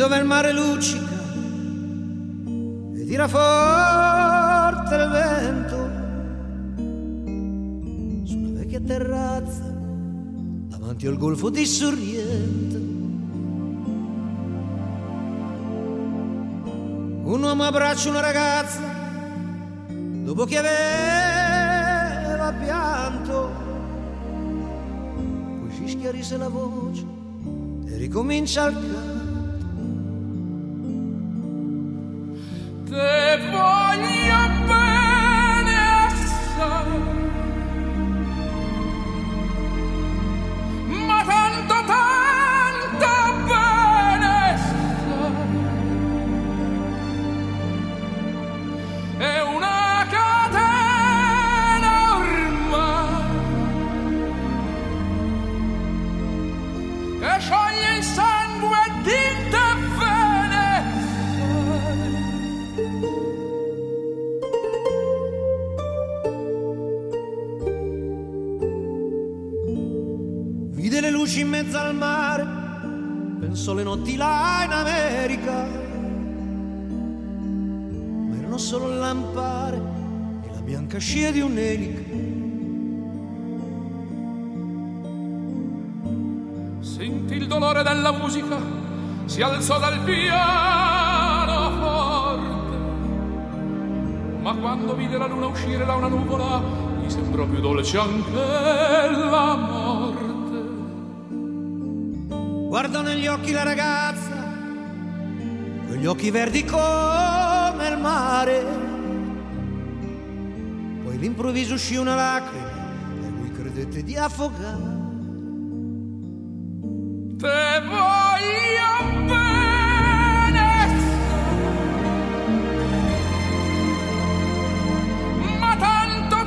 dove il mare luccica e tira forte il vento, su una vecchia terrazza davanti al golfo di Sorrento. Un uomo abbraccia una ragazza dopo che aveva pianto, poi si schiarisce la voce e ricomincia il canto. Te voglio bene assai, ma tanto bene assai. È una catena ormai che scioglie il sangue di te bene assai. Vide le luci in mezzo al mare, pensò le notti là in America, ma erano solo il lampare e la bianca scia di un'elica. Sentì il dolore della musica, si alzò dal pianoforte, ma quando vide la luna uscire da una nuvola gli sembrò più dolce anche la morte. Guardò negli occhi la ragazza, quegli occhi verdi come il mare, poi all'improvviso uscì una lacrima e lui credette di affogare. Te voglio bene, ma tanto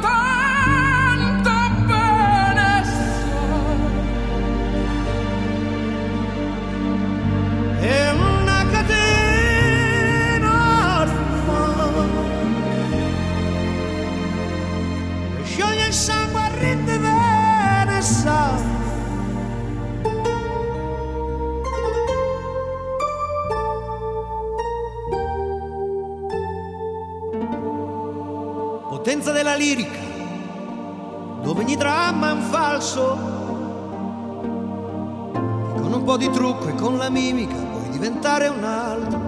bene È una catena ormai che scioglie il sangue a rinde bene sa. Potenza della lirica, dove ogni dramma è un falso, e con un po' di trucco e con la mimica puoi diventare un altro.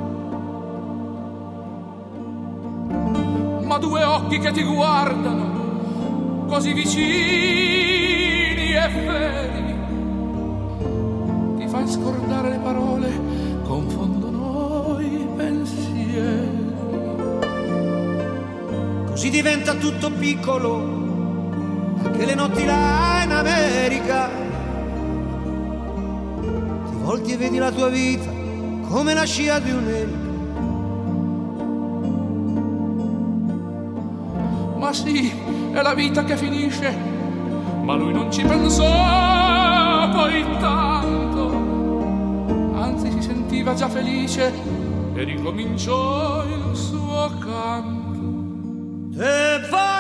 ma due occhi che ti guardano così vicini e feri, ti fai scordare le parole, confondono i pensieri. Così diventa tutto piccolo, anche le notti là in America. Ti volti e vedi la tua vita come la scia di un'elica. Ma sì, è la vita che finisce, ma lui non ci pensò poi tanto, anzi si sentiva già felice e ricominciò il suo canto. Te va